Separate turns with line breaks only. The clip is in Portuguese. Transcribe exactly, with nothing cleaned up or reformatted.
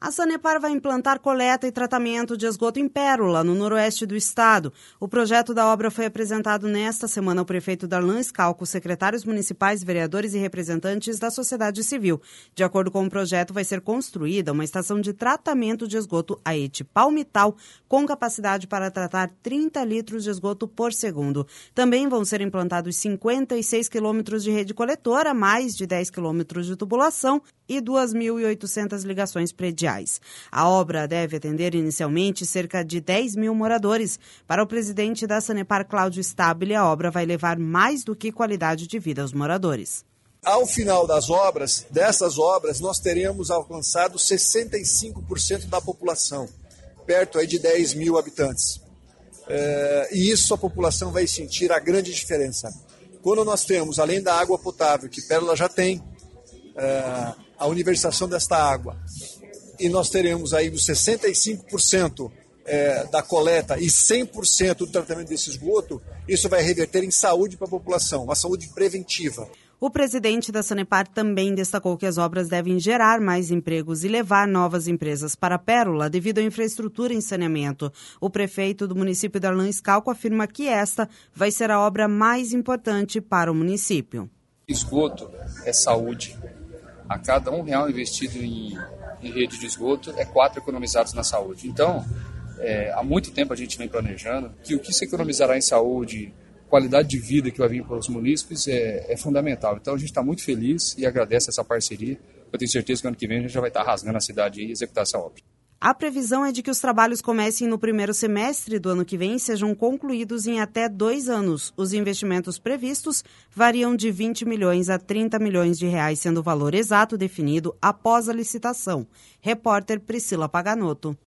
A Sanepar vai implantar coleta e tratamento de esgoto em Pérola, no noroeste do estado. O projeto da obra foi apresentado nesta semana ao prefeito Darlan Schalco, secretários municipais, vereadores e representantes da sociedade civil. De acordo com o projeto, vai ser construída uma estação de tratamento de esgoto a ete Palmital, com capacidade para tratar trinta litros de esgoto por segundo. Também vão ser implantados cinquenta e seis quilômetros de rede coletora, mais de dez quilômetros de tubulação e duas mil e oitocentas ligações prediais. A obra deve atender inicialmente cerca de dez mil moradores. Para o presidente da Sanepar, Cláudio Stabile, a obra vai levar mais do que qualidade de vida aos moradores.
Ao final das obras, dessas obras, nós teremos alcançado sessenta e cinco por cento da população, perto aí de dez mil habitantes. É, e isso a população vai sentir a grande diferença. Quando nós temos, além da água potável, que Pérola já tem, é, a universalização desta água, e nós teremos aí dos sessenta e cinco por cento é, da coleta e cem por cento do tratamento desse esgoto, isso vai reverter em saúde para a população, uma saúde preventiva.
O presidente da Sanepar também destacou que as obras devem gerar mais empregos e levar novas empresas para Pérola devido à infraestrutura em saneamento. O prefeito do município, Darlan Schalco, afirma que esta vai ser a obra mais importante para o município.
Esgoto é saúde. A cada um real investido em, em rede de esgoto, é quatro economizados na saúde. Então, é, há muito tempo a gente vem planejando que o que se economizará em saúde, qualidade de vida que vai vir para os munícipes é, é fundamental. Então, a gente está muito feliz e agradece essa parceria. Eu tenho certeza que ano que vem a gente já vai estar rasgando a cidade e executar essa obra.
A previsão é de que os trabalhos comecem no primeiro semestre do ano que vem e sejam concluídos em até dois anos. Os investimentos previstos variam de vinte milhões a trinta milhões de reais, sendo o valor exato definido após a licitação. Repórter Priscila Paganotto.